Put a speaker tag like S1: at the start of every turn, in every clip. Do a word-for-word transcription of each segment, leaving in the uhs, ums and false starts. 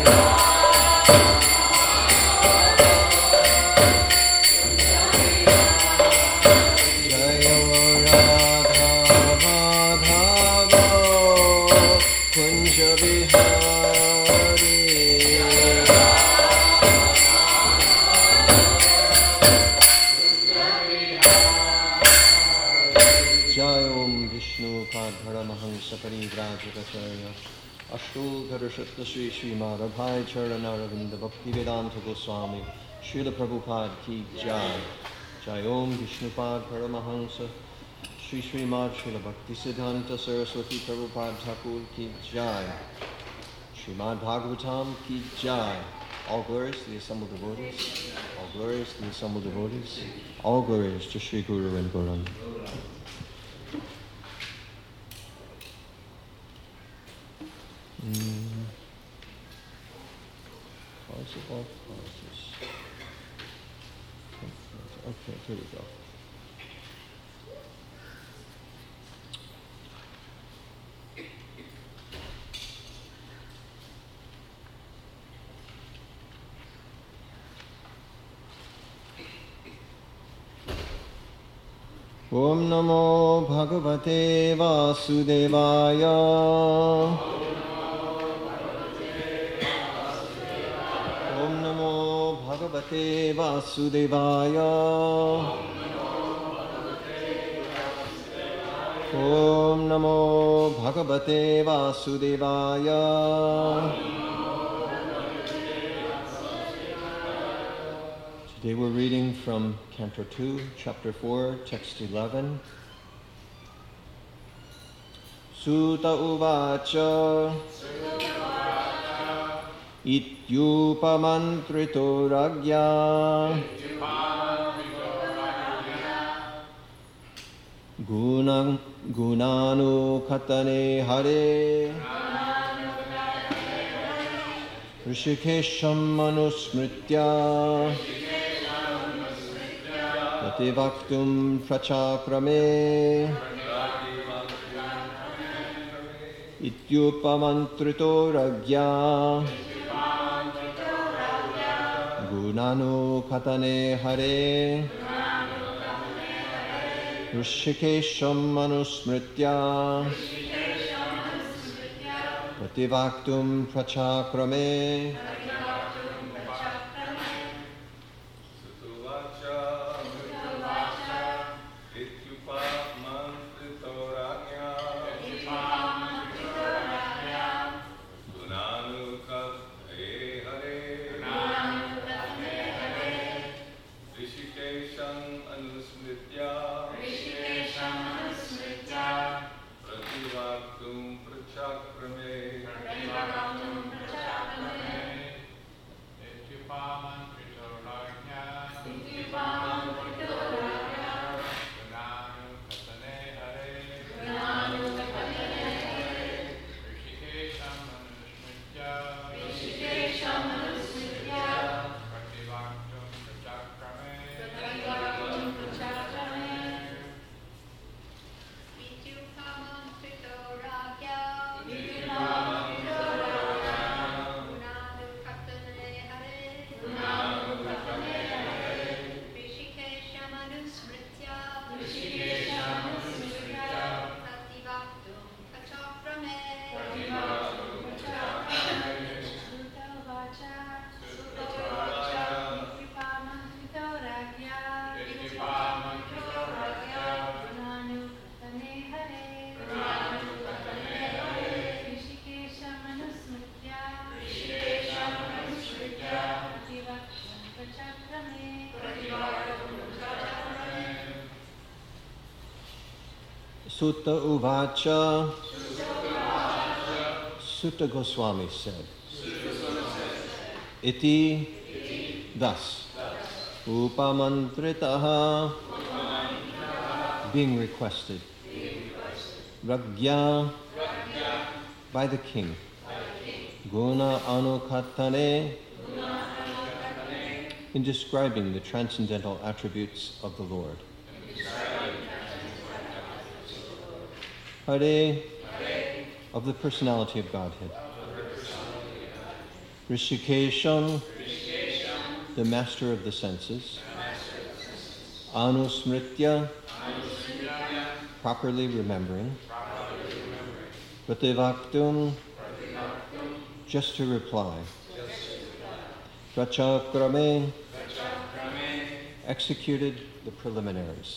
S1: Shri Shri Madhavai Charanaravindra Bhaktivedanta Goswami Srila Prabhupada Ki Jai Jai Om Vishnupad Paramahansa Shri Shri Mad Srila Bhaktisiddhanta Saraswati Prabhupada Thakur Ki Jai Srimad Bhagavatam Ki Jai. All glories to the assembled devotees. All glories to the assembled devotees. All glories to Shri Guru and Gauranga. Mm. All causes. Okay, here we go. Om Namo Bhagavate Vasudevaya. Bhagavate Vasudevaya. Om Namo Bhagavate Vasudevaya. Today we're reading from Canto two, Chapter four, Text eleven. Sutta Uvacha. Ityupamantrito ragya Gunam gunanu katane hare Rishikesham manusmritya Prativaktum prachakrame Ityupamantrito ragya Gunanu katane hare Rishikesham manusmritya Prativaktum prachakrame Sutta Uvacha. Sutta Goswami said, Iti, thus, Upamantritaha, being requested, Ragya, by the king, Guna Anukatane, in describing the transcendental attributes of the Lord. Hare, of the personality of Godhead. Rishikesham, the master of the senses. Anusmritya, properly remembering. Prativaktum, just to reply. Prachakrame, executed the preliminaries.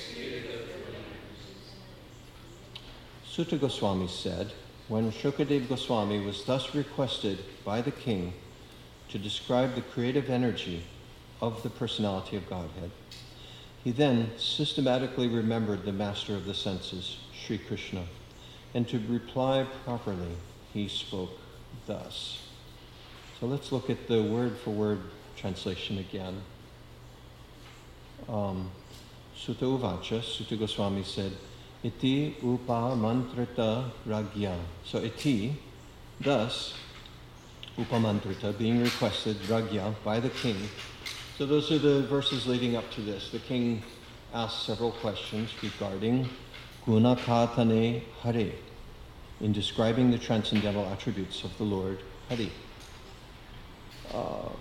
S1: Sutta Goswami said, when Shukadeva Goswami was thus requested by the king to describe the creative energy of the personality of Godhead, he then systematically remembered the master of the senses, Sri Krishna, and to reply properly, he spoke thus. So let's look at the word-for-word translation again. Um, Sutta Uvacha, Sutta Goswami said, Iti upa mantrita ragya. So iti, thus, upa mantrita, being requested, ragya, by the king. So those are the verses leading up to this. The king asked several questions regarding gunakatane Hare, in describing the transcendental attributes of the Lord Hari. Uh,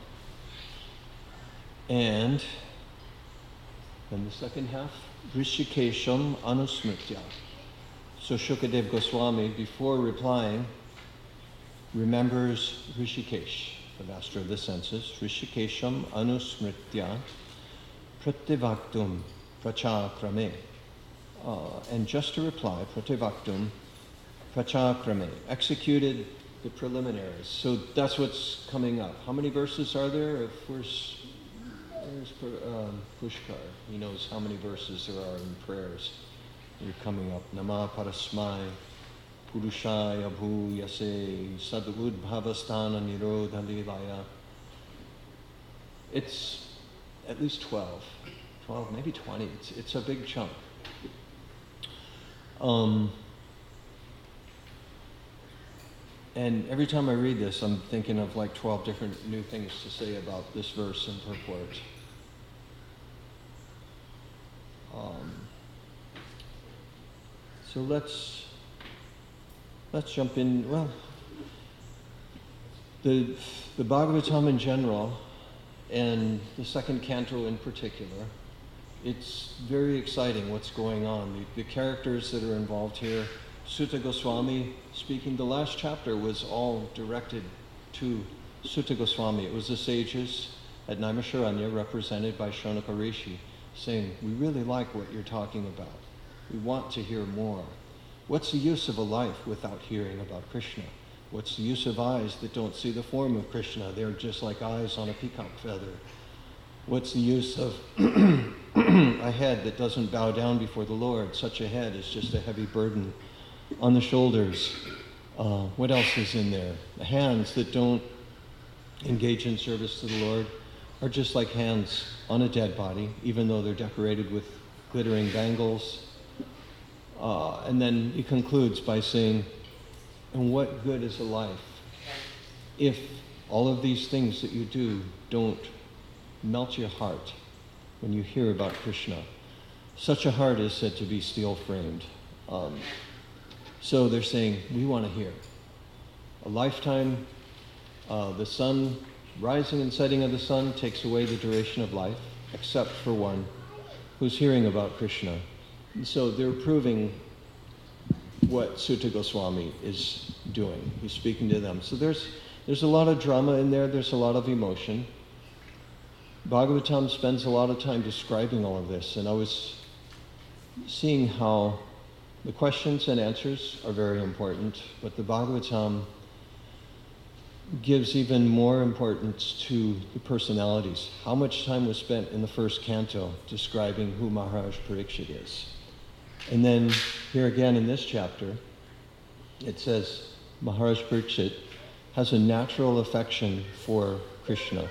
S1: and then the second half, Rishikesham Anusmritya. So Shukadeva Goswami, before replying, remembers Rishikesh, the master of the senses. Rishikesham Anusmritya Prativaktum Prachakrame. Uh, and just to reply, Prativaktum Prachakrame, executed the preliminaries. So that's what's coming up. How many verses are there? If we're There's um, Pushkar. He knows how many verses there are in prayers. They're coming up. Nama Parasmai, Purushaya Bhuyase, Sadhud Bhavastana Nirodha Lilaya. It's at least twelve. twelve, maybe twenty. It's, it's a big chunk. Um, and every time I read this, I'm thinking of like twelve different new things to say about this verse and purport. Um, so let's let's jump in. Well, the the Bhagavatam in general, and the second canto in particular, it's very exciting what's going on. The, the characters that are involved here. Sutta Goswami speaking. The last chapter was all directed to Sutta Goswami. It was the sages at Naimisharanya, represented by Shonaka Rishi, saying, we really like what you're talking about. We want to hear more. What's the use of a life without hearing about Krishna? What's the use of eyes that don't see the form of Krishna? They're just like eyes on a peacock feather. What's the use of a head that doesn't bow down before the Lord? Such a head is just a heavy burden on the shoulders. Uh, what else is in there? The hands that don't engage in service to the Lord are just like hands on a dead body, even though they're decorated with glittering bangles. Uh, and then he concludes by saying, and what good is a life if all of these things that you do don't melt your heart when you hear about Krishna? Such a heart is said to be steel-framed. Um, so they're saying, we want to hear. A lifetime, uh, the sun, rising and setting of the sun takes away the duration of life, except for one who's hearing about Krishna. And so they're proving what Sutta Goswami is doing. He's speaking to them. So there's there's a lot of drama in there. There's a lot of emotion. Bhagavatam spends a lot of time describing all of this, and I was seeing how the questions and answers are very important, but the Bhagavatam gives even more importance to the personalities. How much time was spent in the first canto describing who Maharaj Parikshit is? And then here again in this chapter, it says Maharaj Parikshit has a natural affection for Krishna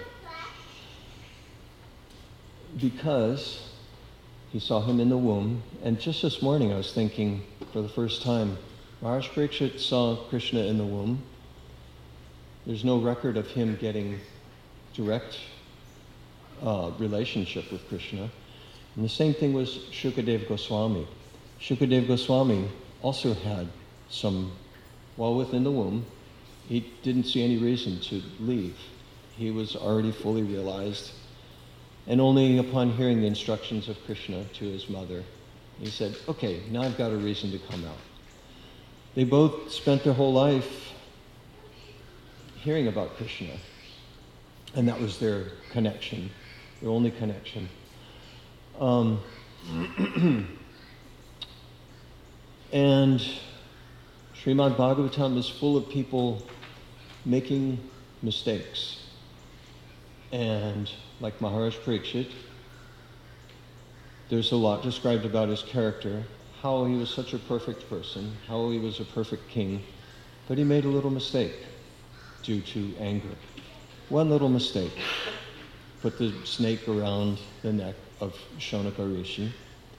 S1: because he saw him in the womb. And just this morning I was thinking, for the first time, Maharaj Parikshit saw Krishna in the womb. There's no record of him getting direct uh, relationship with Krishna. And the same thing was Shukadeva Goswami. Shukadeva Goswami also had some, while within the womb, he didn't see any reason to leave. He was already fully realized. And only upon hearing the instructions of Krishna to his mother, he said, okay, now I've got a reason to come out. They both spent their whole life hearing about Krishna. And that was their connection, their only connection. Um, and Srimad Bhagavatam is full of people making mistakes. And like Maharaj Parikshit, there's a lot described about his character, how he was such a perfect person, how he was a perfect king, but he made a little mistake due to anger. One little mistake. Put the snake around the neck of Shonaka Rishi.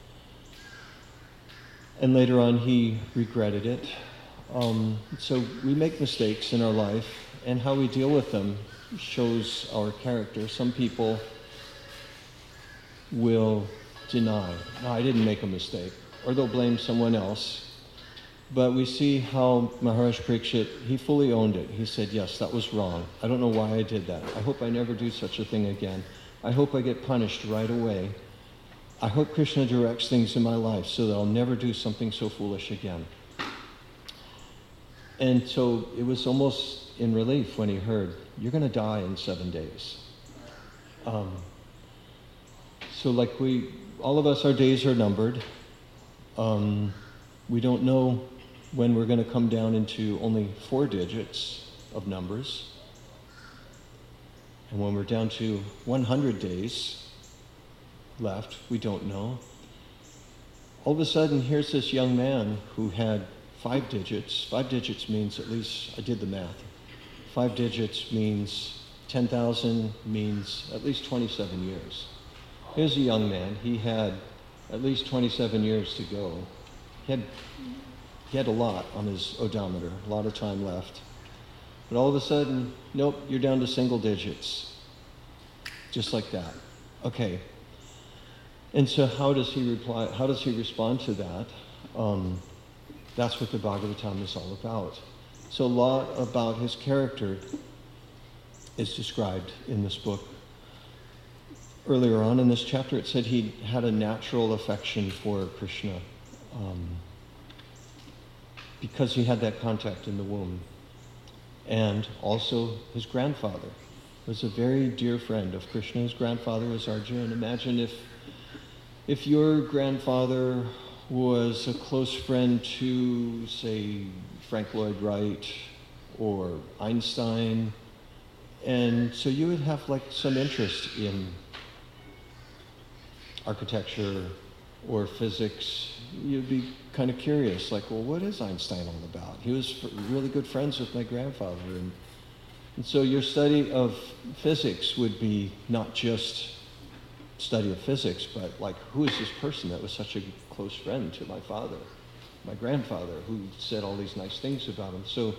S1: And later on he regretted it. Um, so we make mistakes in our life, and how we deal with them shows our character. Some people will deny, no, I didn't make a mistake, or they'll blame someone else. But we see how Maharaj Parikshit, he fully owned it. He said, yes, that was wrong. I don't know why I did that. I hope I never do such a thing again. I hope I get punished right away. I hope Krishna directs things in my life so that I'll never do something so foolish again. And so it was almost in relief when he heard, you're going to die in seven days. Um, so like we, all of us, our days are numbered. Um, we don't know when we're going to come down into only four digits of numbers. And when we're down to one hundred days left, we don't know. All of a sudden, here's this young man who had five digits. Five digits means, at least I did the math, five digits means ten thousand, means at least twenty-seven years. Here's a young man. He had at least twenty-seven years to go. He had, he had a lot on his odometer, a lot of time left. But all of a sudden, nope, you're down to single digits. Just like that. Okay. And so how does he reply, how does he respond to that? Um, that's what the Bhagavatam is all about. So a lot about his character is described in this book. Earlier on in this chapter, it said he had a natural affection for Krishna um, because he had that contact in the womb. And also his grandfather was a very dear friend of Krishna. His grandfather was Arjuna. Imagine if, if your grandfather was a close friend to, say, Frank Lloyd Wright or Einstein, and so you would have like some interest in architecture or physics. You'd be kind of curious, like, well, what is Einstein all about? He was really good friends with my grandfather. And, and so your study of physics would be not just study of physics, but like, who is this person that was such a close friend to my father, my grandfather, who said all these nice things about him? So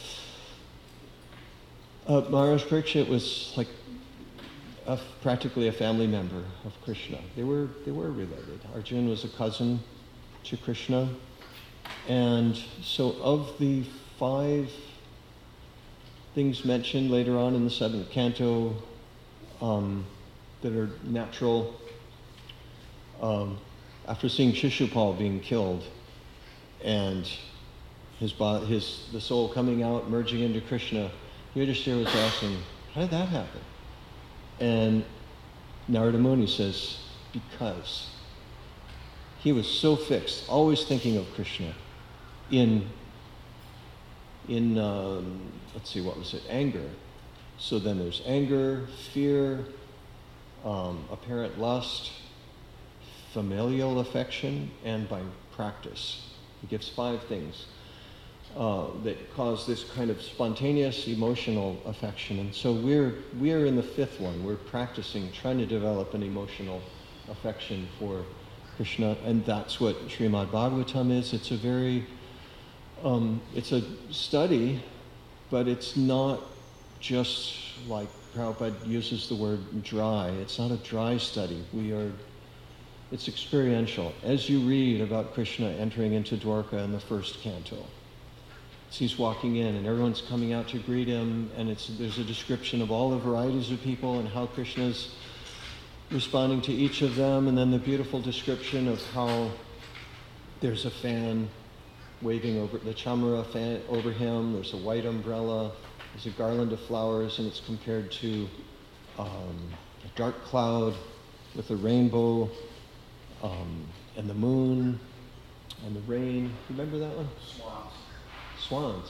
S1: uh, Maharaj Parikshit was like a, practically a family member of Krishna. They were, they were related. Arjuna was a cousin to Krishna. And so of the five things mentioned later on in the seventh canto um, that are natural, um, after seeing Shishupal being killed and his, bo- his the soul coming out, merging into Krishna, Yudhishthira was asking, how did that happen? And Narada Muni says, because he was so fixed, always thinking of Krishna in, in um, let's see, what was it, anger. So then there's anger, fear, um, apparent lust, familial affection, and by practice. He gives five things uh, that cause this kind of spontaneous emotional affection. And so we're, we're in the fifth one. We're practicing, trying to develop an emotional affection for Krishna, and that's what Srimad Bhagavatam is. It's a very, um, it's a study, but it's not just like Prabhupada uses the word dry. It's not a dry study. We are, it's experiential. As you read about Krishna entering into Dwarka in the first canto, as he's walking in, and everyone's coming out to greet him, and it's there's a description of all the varieties of people and how Krishna's responding to each of them, and then the beautiful description of how there's a fan waving over, the chamara fan over him, there's a white umbrella, there's a garland of flowers, and it's compared to um, a dark cloud with a rainbow, um, and the moon, and the rain. Remember that one?
S2: Swans.
S1: Swans.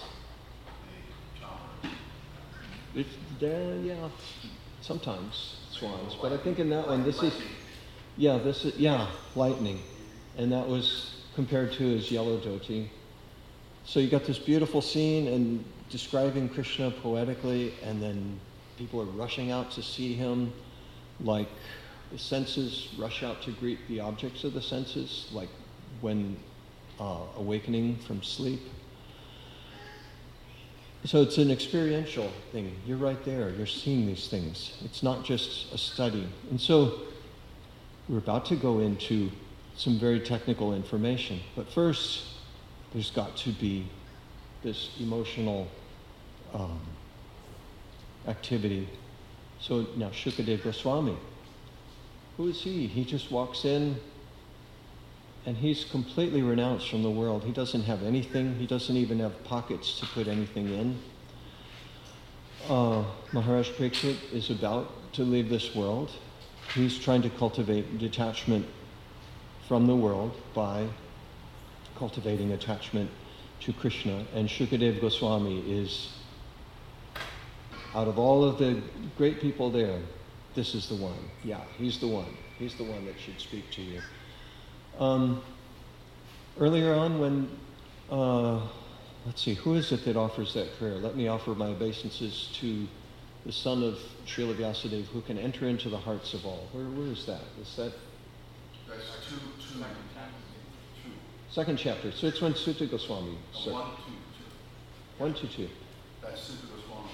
S1: It's, uh, yeah, sometimes swans, but I think in that one, this is, yeah, this is, yeah, lightning, and that was compared to his yellow dhoti. So you got this beautiful scene and describing Krishna poetically, and then people are rushing out to see him, like the senses rush out to greet the objects of the senses, like when uh, awakening from sleep. So it's an experiential thing. You're right there. You're seeing these things. It's not just a study. And so we're about to go into some very technical information. But first, there's got to be this emotional um, activity. So now Shukadeva Goswami, who is he? He just walks in and he's completely renounced from the world. He doesn't have anything. He doesn't even have pockets to put anything in. Uh, Maharaj Parikshit is about to leave this world. He's trying to cultivate detachment from the world by cultivating attachment to Krishna. And Shukadeva Goswami is, out of all of the great people there, this is the one. Yeah, he's the one. He's the one that should speak to you. Um, earlier on when, uh, let's see, who is it that offers that prayer? Let me offer my obeisances to the son of Srila Vyasadeva who can enter into the hearts of all. Where, where is that? Is that?
S2: That's two, two, second chapter. Two.
S1: Second chapter. So it's when Sutta Goswami.
S2: No, one, two, two.
S1: One, two, two.
S2: That's Sutta Goswami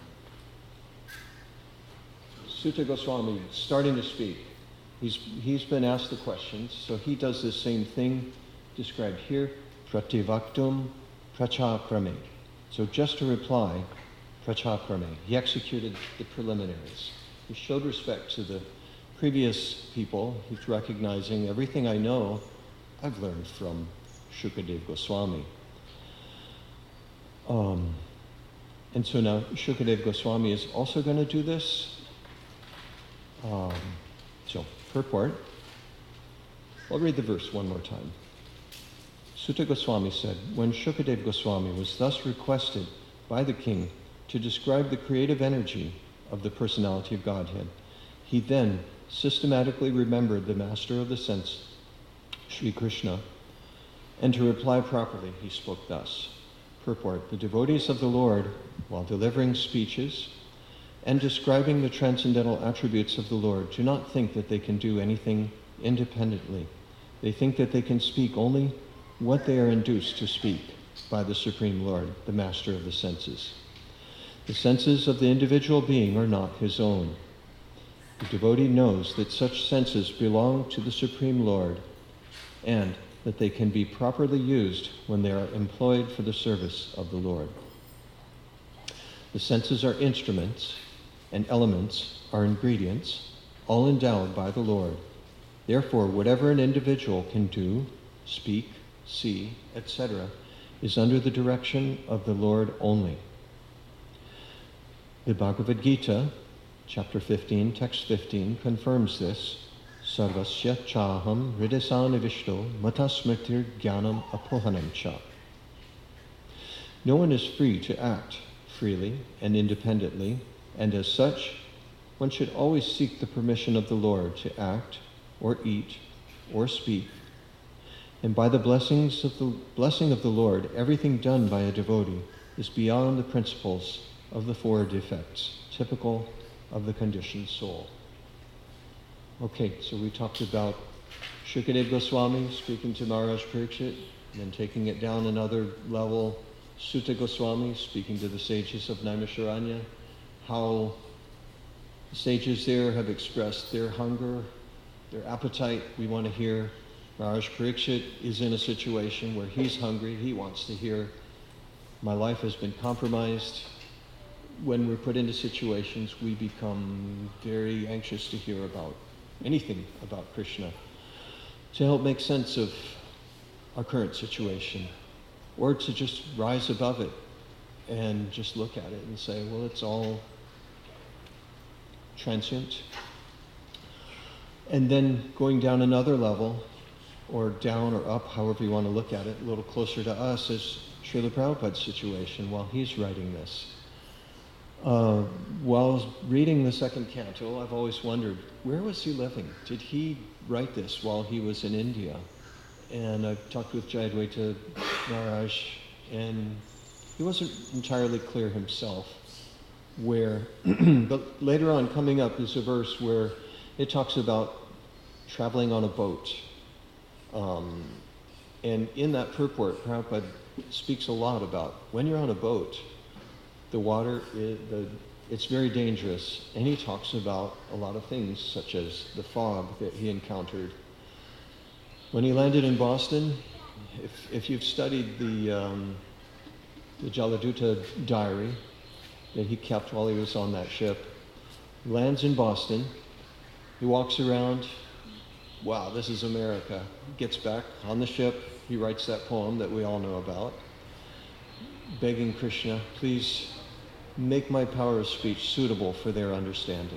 S2: offering.
S1: Sutta Goswami starting to speak. He's, he's been asked the questions, so he does the same thing described here, prativaktum prachakrame. So just to reply, prachakrame. He executed the preliminaries. He showed respect to the previous people. He's recognizing everything I know, I've learned from Shukadeva Goswami. Um, and so now Shukadeva Goswami is also going to do this. Um, so, purport. I'll read the verse one more time. Sutta Goswami said, when Shukadeva Goswami was thus requested by the king to describe the creative energy of the personality of Godhead, he then systematically remembered the master of the sense, Sri Krishna, and to reply properly, he spoke thus. Purport. The devotees of the Lord, while delivering speeches and describing the transcendental attributes of the Lord, do not think that they can do anything independently. They think that they can speak only what they are induced to speak by the Supreme Lord, the master of the senses. The senses of the individual being are not his own. The devotee knows that such senses belong to the Supreme Lord and that they can be properly used when they are employed for the service of the Lord. The senses are instruments, and elements are ingredients, all endowed by the Lord. Therefore, whatever an individual can do, speak, see, et cetera, is under the direction of the Lord only. The Bhagavad Gita, chapter fifteen, text fifteen, confirms this. Sarvasya chaham hridasana mata smritir jnanam apohanam cha. No one is free to act freely and independently, and as such, one should always seek the permission of the Lord to act, or eat, or speak. And by the blessings of the blessing of the Lord, everything done by a devotee is beyond the principles of the four defects, typical of the conditioned soul. Okay, so we talked about Shukadeva Goswami speaking to Maharaj Parikshit, and then taking it down another level, Sutta Goswami speaking to the sages of Naimisharanya, how the sages there have expressed their hunger, their appetite. We want to hear. Maharaj Parikshit is in a situation where he's hungry. He wants to hear my life has been compromised. When we're put into situations, we become very anxious to hear about anything about Krishna, to help make sense of our current situation, or to just rise above it and just look at it and say, well, it's all transient. And then going down another level, or down or up, however you want to look at it, a little closer to us, is Srila Prabhupada's situation while he's writing this. Uh, while reading the second canto, I've always wondered, where was he living? Did he write this while he was in India? And I've talked with Jayadvaita Maharaj, and he wasn't entirely clear himself where, but later on coming up is a verse where it talks about traveling on a boat. Um, and in that purport, Prabhupada speaks a lot about when you're on a boat, the water, is, the, it's very dangerous. And he talks about a lot of things, such as the fog that he encountered. When he landed in Boston, if, if you've studied the, um, the Jaladuta diary that he kept while he was on that ship, he lands in Boston, he walks around, wow, this is America. Gets back on the ship, he writes that poem that we all know about, begging Krishna, please make my power of speech suitable for their understanding.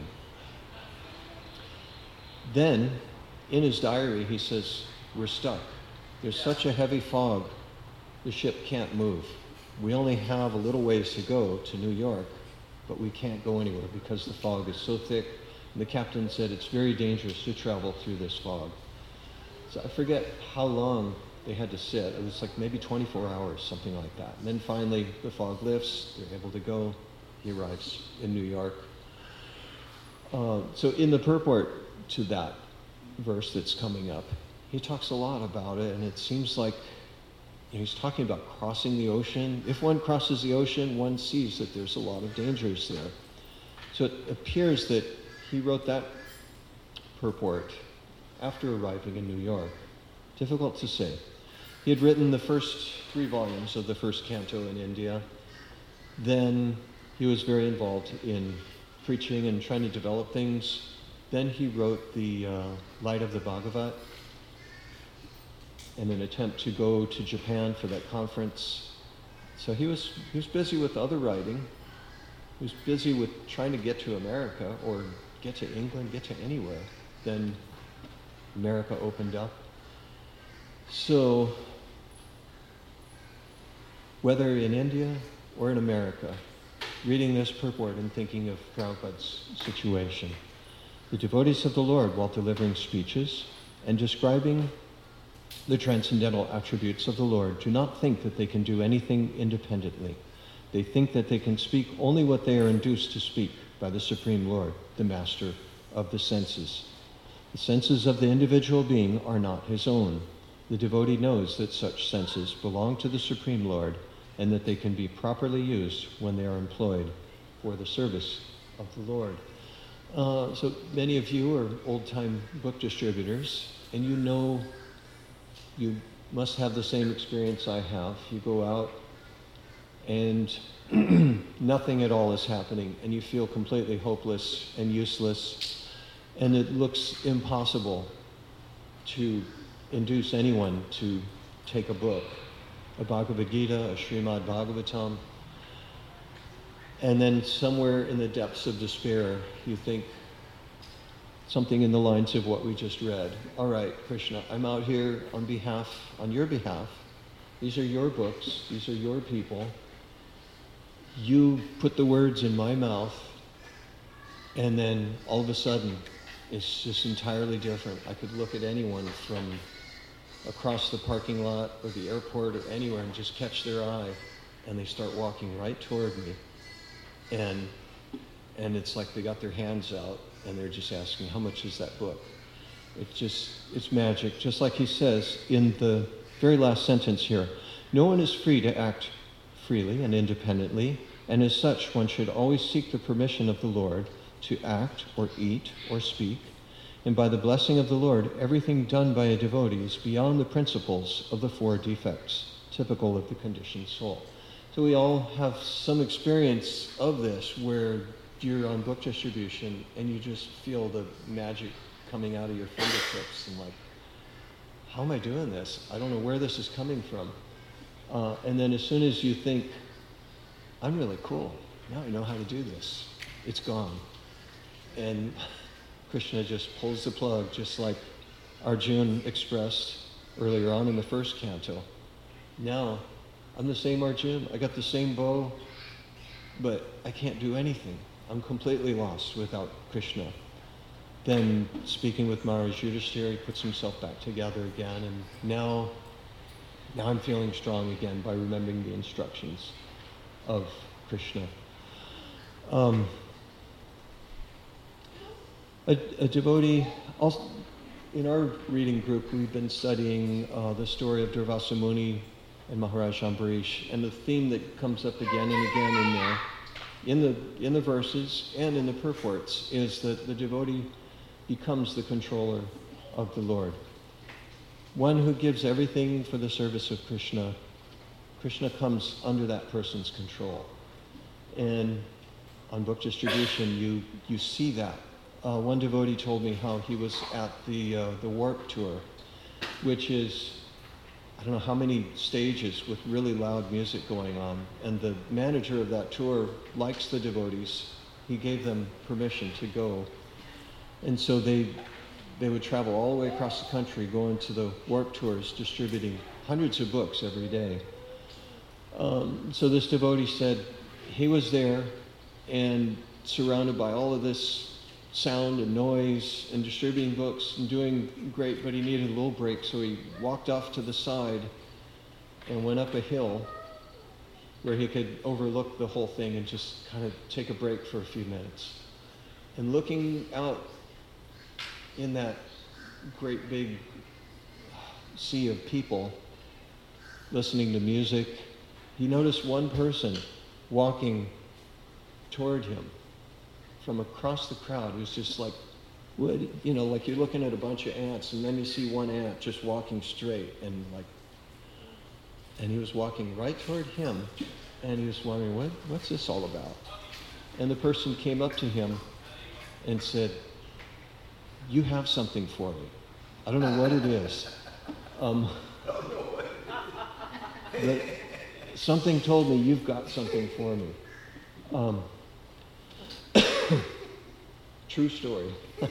S1: Then, in his diary, he says, we're stuck. There's such a heavy fog, the ship can't move. We only have a little ways to go to New York, but we can't go anywhere because the fog is so thick. And the captain said it's very dangerous to travel through this fog. So I forget how long they had to sit. It was like maybe twenty-four hours, something like that. And then finally the fog lifts, they're able to go. He arrives in New York. Uh, so in the purport to that verse that's coming up, he talks a lot about it, and it seems like you know, he's talking about crossing the ocean. If one crosses the ocean, one sees that there's a lot of dangers there. So it appears that he wrote that purport after arriving in New York. Difficult to say. He had written the first three volumes of the first canto in India. Then he was very involved in preaching and trying to develop things. Then he wrote the uh, Light of the Bhagavat in an attempt to go to Japan for that conference. So he was he was busy with other writing. He was busy with trying to get to America or get to England, get to anywhere. Then America opened up. So whether in India or in America, reading this purport and thinking of Prabhupada's situation, the devotees of the Lord, while delivering speeches and describing the transcendental attributes of the Lord, do not think that they can do anything independently. They think that they can speak only what they are induced to speak by the Supreme Lord, the Master of the senses. The senses of the individual being are not his own. The devotee knows that such senses belong to the Supreme Lord and that they can be properly used when they are employed for the service of the Lord. Uh, so many of you are old-time book distributors, and you know you must have the same experience I have. You go out and nothing at all is happening, and you feel completely hopeless and useless, and it looks impossible to induce anyone to take a book, a Bhagavad Gita, a Srimad Bhagavatam, and then somewhere in the depths of despair, you think something in the lines of what we just read. All right, Krishna, I'm out here on behalf, on your behalf. These are your books. These are your people. You put the words in my mouth, and then all of a sudden, it's just entirely different. I could look at anyone from across the parking lot or the airport or anywhere and just catch their eye, and they start walking right toward me. And and it's like they got their hands out and they're just asking, how much is that book? It's just, it's magic. Just like he says in the very last sentence here, no one is free to act freely and independently, and as such, one should always seek the permission of the Lord to act or eat or speak. And by the blessing of the Lord, everything done by a devotee is beyond the principles of the four defects, typical of the conditioned soul. So we all have some experience of this where you're on book distribution and you just feel the magic coming out of your fingertips and like, how am I doing this? I don't know where this is coming from. Uh, and then as soon as you think, I'm really cool, now I know how to do this, it's gone. And Krishna just pulls the plug, just like Arjuna expressed earlier on in the first canto. Now, I'm the same Arjuna, I got the same bow, but I can't do anything. I'm completely lost without Krishna. Then, speaking with Maharaj Yudhishthira, he puts himself back together again, and now, now I'm feeling strong again by remembering the instructions of Krishna. Um, a, a devotee, also, in our reading group, we've been studying uh, the story of Durvasa Muni and Maharaj Ambarish, and the theme that comes up again and again in there, in the in the verses and in the purports, is that the devotee becomes the controller of the Lord. One who gives everything for the service of Krishna, Krishna comes under that person's control. And on book distribution, you you see that. Uh, one devotee told me how he was at the uh, the Warp Tour, which is, I don't know how many stages with really loud music going on. And the manager of that tour likes the devotees. He gave them permission to go. And so they they would travel all the way across the country, going to the Warp Tours, distributing hundreds of books every day. Um, so this devotee said he was there and surrounded by all of this sound and noise and distributing books and doing great, but he needed a little break, so he walked off to the side and went up a hill where he could overlook the whole thing and just kind of take a break for a few minutes. And looking out in that great big sea of people listening to music, he noticed one person walking toward him from across the crowd. It was just like, what, you know, like you're looking at a bunch of ants, and then you see one ant just walking straight, and like, and he was walking right toward him, and he was wondering, what, what's this all about? And the person came up to him and said, you have something for me. I don't know what it is. Um, but something told me you've got something for me. Um, True story.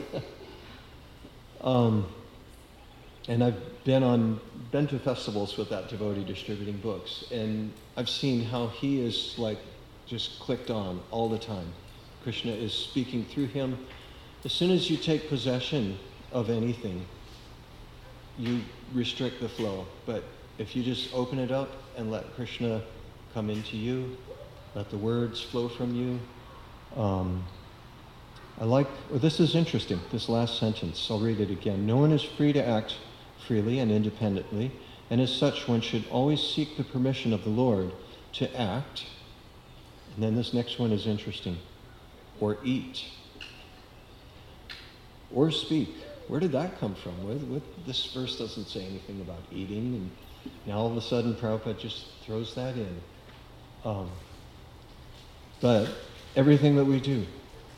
S1: um, and I've been on been to festivals with that devotee distributing books, and I've seen how he is like just clicked on all the time. Krishna is speaking through him. As soon as you take possession of anything, you restrict the flow. But if you just open it up and let Krishna come into you, let the words flow from you. Um, I like, well, this is interesting, this last sentence. I'll read it again. No one is free to act freely and independently, and as such one should always seek the permission of the Lord to act. And then this next one is interesting. Or eat. Or speak. Where did that come from? What, what, this verse doesn't say anything about eating, and now all of a sudden Prabhupada just throws that in. Um, but everything that we do,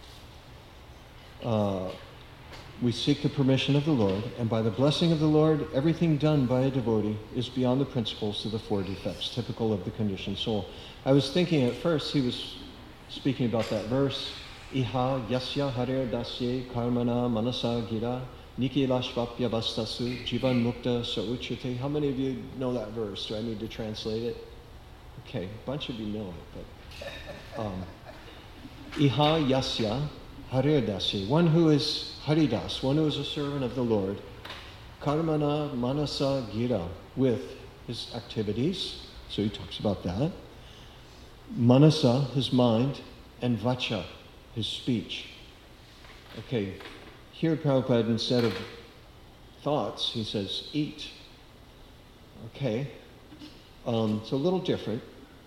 S1: Uh, we seek the permission of the Lord, and by the blessing of the Lord, everything done by a devotee is beyond the principles of the four defects, typical of the conditioned soul. I was thinking at first he was speaking about that verse, Iha yasya harer dasye karmana manasa gira nikila shvapya vastasu jivan mukta sauchate. How many of you know that verse? Do I need to translate it? Okay, a bunch of you know it, but um, Iha yasya Haridasi, one who is Haridas, one who is a servant of the Lord, Karmana Manasa Gira, with his activities, so he talks about that, Manasa, his mind, and Vacha, his speech. Okay, here Prabhupada, instead of thoughts, he says eat. Okay, um, it's a little different.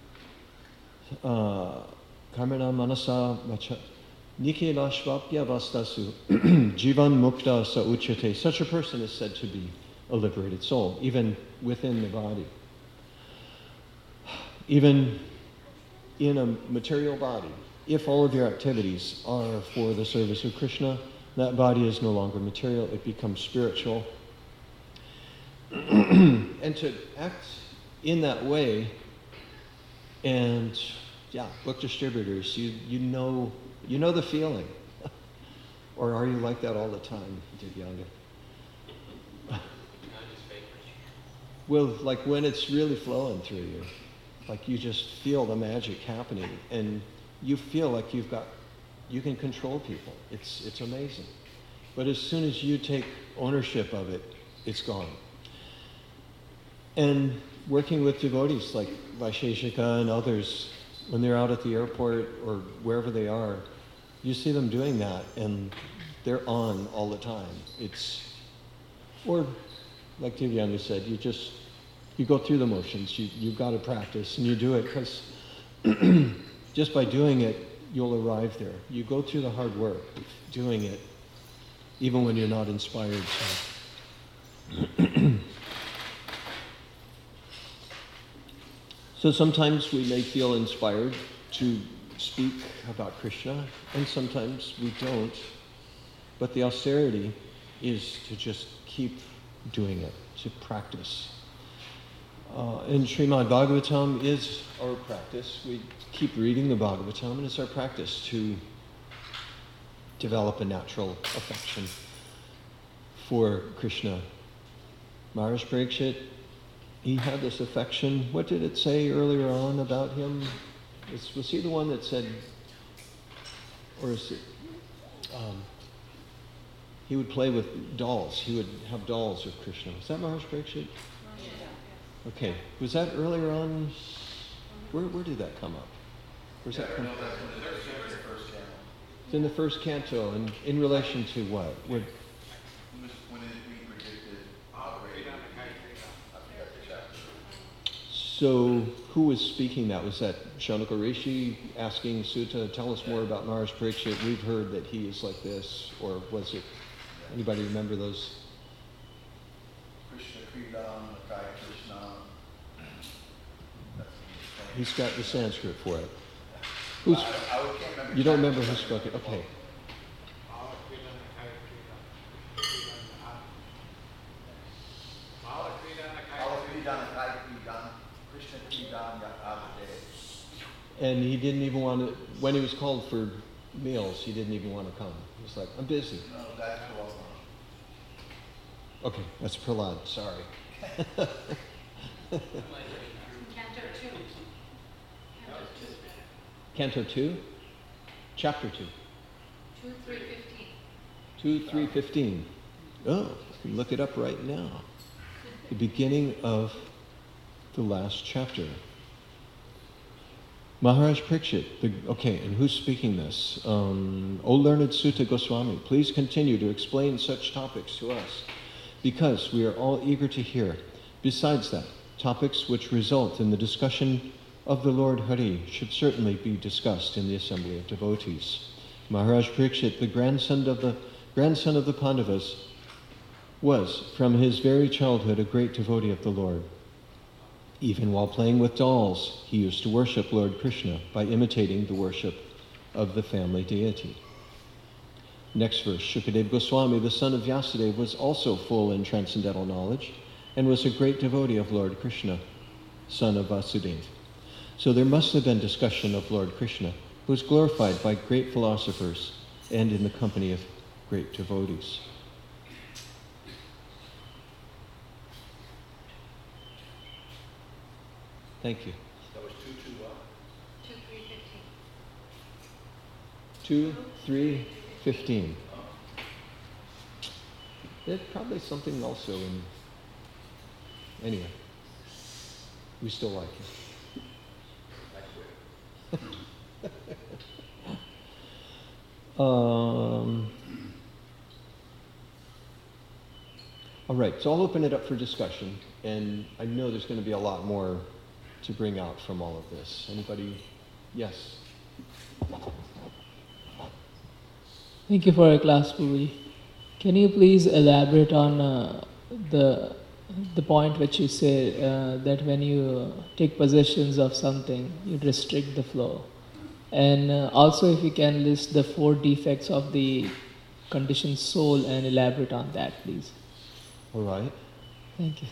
S1: Uh, Karmana Manasa Vacha. Nikila shvapya vastasu, jivan mukta sa uchate. Such a person is said to be a liberated soul, even within the body. Even in a material body. If all of your activities are for the service of Krishna, that body is no longer material, it becomes spiritual. And to act in that way, and yeah, book distributors, you, you know you know the feeling. Or are you like that all the time, Divyanga? Well, like when it's really flowing through you, like you just feel the magic happening, and you feel like you've got, you can control people. It's it's amazing. But as soon as you take ownership of it, it's gone. And working with devotees like Vaisheshika and others, when they're out at the airport or wherever they are, you see them doing that, and they're on all the time. It's, or like Divyanga said, you just, you go through the motions. You, you've got to practice, and you do it because just by doing it, you'll arrive there. You go through the hard work of doing it, even when you're not inspired. So. So sometimes we may feel inspired to speak about Krishna, and sometimes we don't. But the austerity is to just keep doing it, to practice. Uh, and Srimad Bhagavatam is our practice. We keep reading the Bhagavatam, and it's our practice to develop a natural affection for Krishna. Maharaj Parikshit, he had this affection. What did it say earlier on about him? Was, was he the one that said, or is it, um, he would play with dolls. He would have dolls of Krishna. Was that Maharaj Parikshit? Okay. Was that earlier on? Where, where did that come up? Where's that come? It's in the first canto. And in relation to what? Where, So who was speaking that? Was that Shaunaka Rishi asking Sutta, tell us more about Maharaj Parikshit? We've heard that he is like this. Or was it, anybody remember those?
S2: Krishna Kridam, Nakai Krishna.
S1: He's got the Sanskrit for it. Who's,
S2: I, I can't remember.
S1: you don't remember who spoke it? Okay. And he didn't even want to, when he was called for meals, he didn't even want to come. He was like, I'm busy.
S2: No, that's Prahlad.
S1: Okay, that's Prahlad, sorry.
S3: Canto two.
S1: Canto two? Chapter two.
S3: Two, three, fifteen.
S1: two, three, fifteen. Oh, I can look it up right now. The beginning of the last chapter. Maharaj Parikshit, the, okay, and who's speaking this? Um, O learned Sutta Goswami, please continue to explain such topics to us, because we are all eager to hear. Besides that, topics which result in the discussion of the Lord Hari should certainly be discussed in the assembly of devotees. Maharaj Parikshit, the grandson of the grandson of the Pandavas, was from his very childhood a great devotee of the Lord. Even while playing with dolls, he used to worship Lord Krishna by imitating the worship of the family deity. Next verse, Shukadeva Goswami, the son of Vyasadeva, was also full in transcendental knowledge and was a great devotee of Lord Krishna, son of Vasudeva. So there must have been discussion of Lord Krishna, who was glorified by great philosophers and in the company of great devotees. Thank you.
S2: That was two, two, what?
S3: Two, three, fifteen.
S1: Two, three, fifteen. There's probably something also in... Anyway, we still like it. um, all right, so I'll open it up for discussion, and I know there's going to be a lot more to bring out from all of this. Anybody? Yes.
S4: Thank you for your class, Puri. Can you please elaborate on uh, the the point which you say uh, that when you take possessions of something, you restrict the flow. And uh, also if you can list the four defects of the conditioned soul and elaborate on that, please.
S1: All right.
S4: Thank you.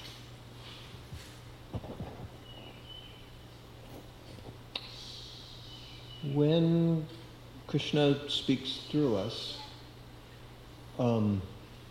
S1: When Krishna speaks through us, um,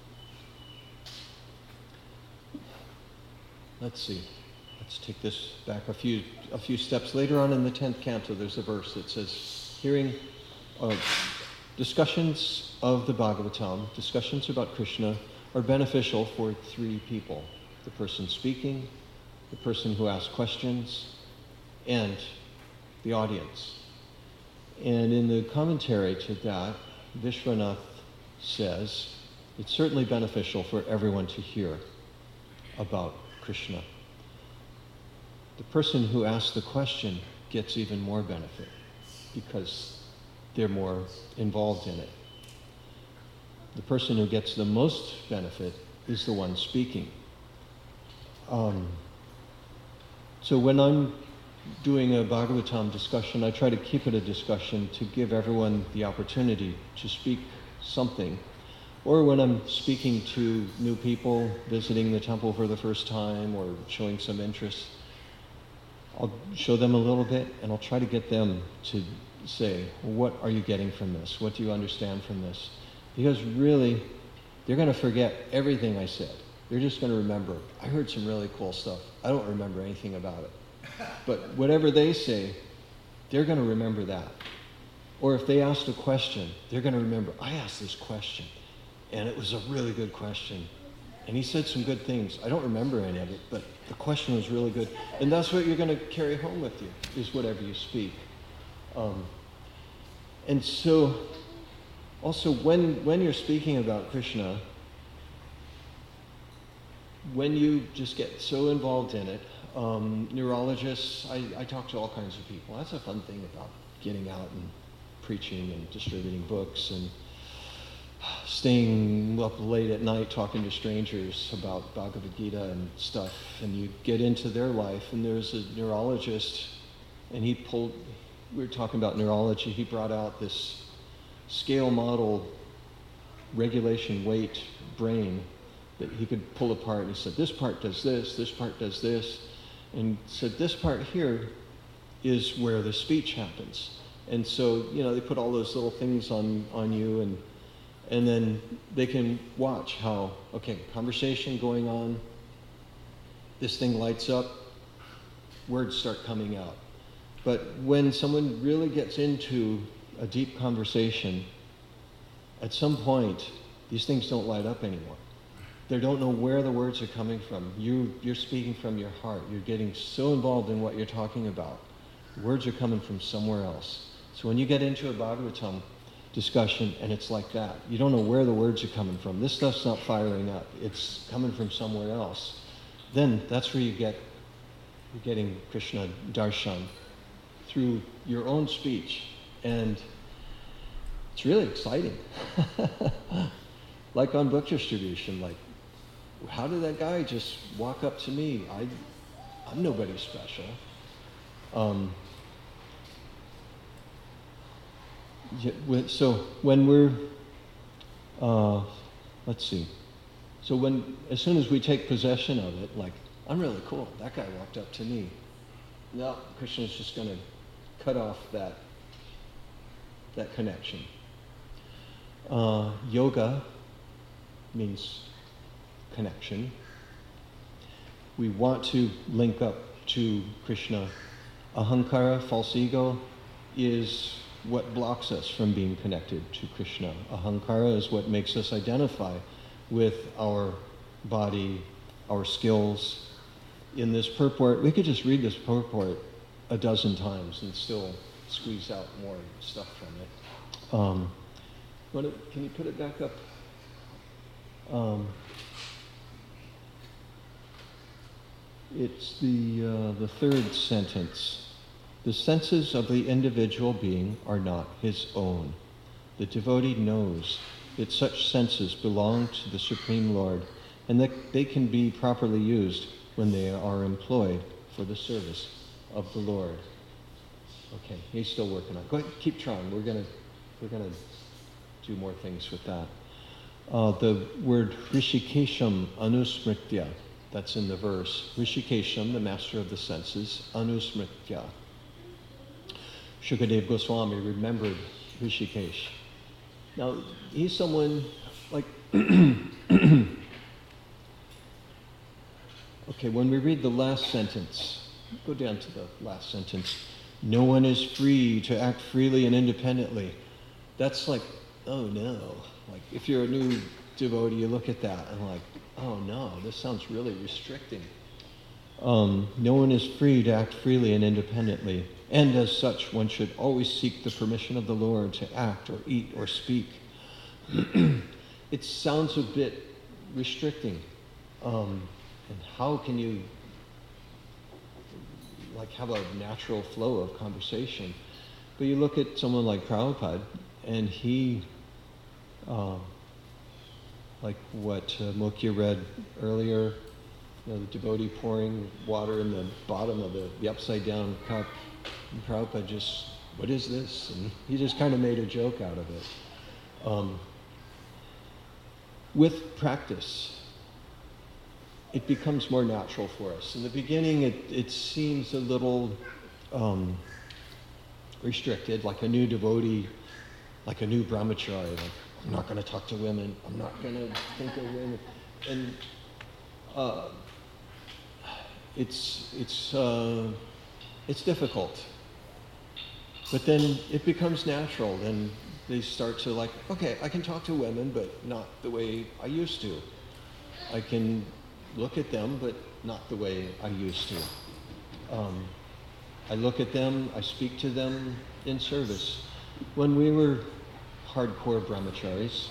S1: let's see, let's take this back a few a few steps. Later on in the tenth canto, there's a verse that says, hearing uh, discussions of the Bhagavatam, discussions about Krishna, are beneficial for three people: the person speaking, the person who asks questions, and the audience. And in the commentary to that, Vishwanath says, it's certainly beneficial for everyone to hear about Krishna. The person who asks the question gets even more benefit because they're more involved in it. The person who gets the most benefit is the one speaking. Um, so when I'm doing a Bhagavatam discussion, I try to keep it a discussion to give everyone the opportunity to speak something. Or when I'm speaking to new people visiting the temple for the first time or showing some interest, I'll show them a little bit and I'll try to get them to say, what are you getting from this? What do you understand from this? Because really, they're going to forget everything I said. They're just going to remember, I heard some really cool stuff. I don't remember anything about it. But whatever they say, they're going to remember that. Or if they asked a question, they're going to remember, I asked this question, and it was a really good question. And he said some good things. I don't remember any of it, but the question was really good. And that's what you're going to carry home with you, is whatever you speak. Um, and so, also, when, when you're speaking about Krishna, when you just get so involved in it, Um, neurologists, I, I talk to all kinds of people. That's a fun thing about getting out and preaching and distributing books and staying up late at night talking to strangers about Bhagavad Gita and stuff. And you get into their life, and there's a neurologist, and he pulled, we were talking about neurology, he brought out this scale model regulation weight brain that he could pull apart, and he said, this part does this, this part does this. And said, this part here is where the speech happens. And so, you know, they put all those little things on, on you, and and then they can watch how, okay, conversation going on, this thing lights up, words start coming out. But when someone really gets into a deep conversation, at some point, these things don't light up anymore. They don't know where the words are coming from. You, you're speaking from your heart. You're getting so involved in what you're talking about. Words are coming from somewhere else. So when you get into a Bhagavatam discussion and it's like that, you don't know where the words are coming from. This stuff's not firing up. It's coming from somewhere else. Then that's where you get, you're getting Krishna darshan through your own speech. And it's really exciting. Like on book distribution, like, how did that guy just walk up to me? I, I'm nobody special. Um, yeah, so when we're, uh, let's see. So when, as soon as we take possession of it, like, I'm really cool. That guy walked up to me. No, Krishna's just going to cut off that, that connection. Uh, yoga means connection. We want to link up to Krishna. Ahankara, false ego, is what blocks us from being connected to Krishna. Ahankara is what makes us identify with our body, our skills. In this purport, we could just read this purport a dozen times and still squeeze out more stuff from it. Um, wanna, can you put it back up? Um, it's the uh, the third sentence. The senses of the individual being are not his own. The devotee knows that such senses belong to the Supreme Lord and that they can be properly used when they are employed for the service of the Lord. Okay, he's still working on it. Go ahead, keep trying. We're gonna we're gonna do more things with that. Uh, the word Rishikesham Anusmritya, that's in the verse. Rishikesham, the master of the senses, Anusmritya. Shukadeva Goswami remembered Rishikesh. Now, he's someone like, okay, when we read the last sentence, go down to the last sentence. No one is free to act freely and independently. That's like, oh no. Like, if you're a new devotee, you look at that and like, oh no, this sounds really restricting. Um, no one is free to act freely and independently. And as such, one should always seek the permission of the Lord to act or eat or speak. It sounds a bit restricting. Um, and how can you like have a natural flow of conversation? But you look at someone like Prabhupada, and he, uh, like what uh, Mokya read earlier, you know, the devotee pouring water in the bottom of the, the upside down cup. And Prabhupada just, what is this? And he just kind of made a joke out of it. Um, with practice, it becomes more natural for us. In the beginning, it, it seems a little um, restricted, like a new devotee, like a new brahmachari. Like, I'm not going to talk to women. I'm not going to think of women. And uh, it's it's uh, it's difficult. But then it becomes natural. Then they start to like, okay, I can talk to women, but not the way I used to. I can look at them, but not the way I used to. Um, I look at them, I speak to them in service. When we were hardcore brahmacharis,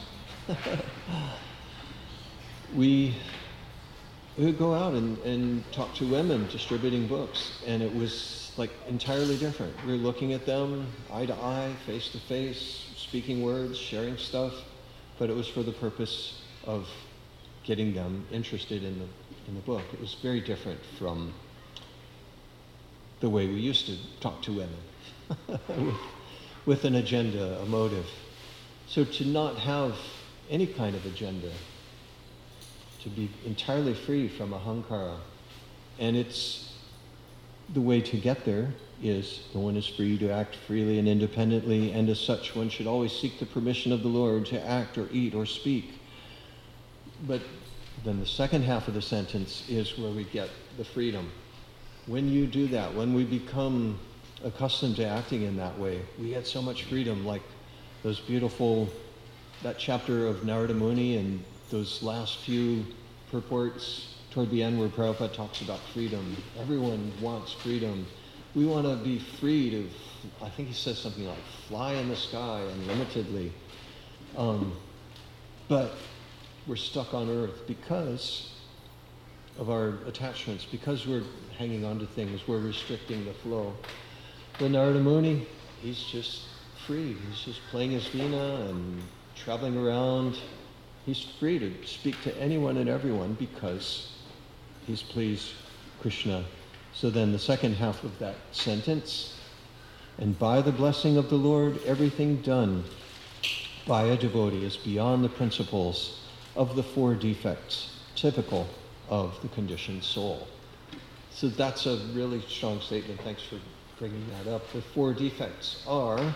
S1: we, we would go out and, and talk to women distributing books, and it was like entirely different. We were looking at them eye to eye, face to face, speaking words, sharing stuff, but it was for the purpose of getting them interested in the in the book. It was very different from the way we used to talk to women, with, with an agenda, a motive. So to not have any kind of agenda, to be entirely free from ahankara, and it's the way to get there is no one is free to act freely and independently, and as such one should always seek the permission of the Lord to act or eat or speak. But then the second half of the sentence is where we get the freedom. When you do that, when we become accustomed to acting in that way, we get so much freedom, like those beautiful, that chapter of Narada Muni and those last few purports toward the end where Prabhupada talks about freedom. Everyone wants freedom. We want to be free to, I think he says something like, fly in the sky unlimitedly. Um, but we're stuck on earth because of our attachments, because we're hanging on to things, we're restricting the flow. The Narada Muni, he's just free. He's just playing his veena and traveling around. He's free to speak to anyone and everyone because he's pleased Krishna. So then the second half of that sentence, and by the blessing of the Lord, everything done by a devotee is beyond the principles of the four defects typical of the conditioned soul. So that's a really strong statement. Thanks for bringing that up. The four defects are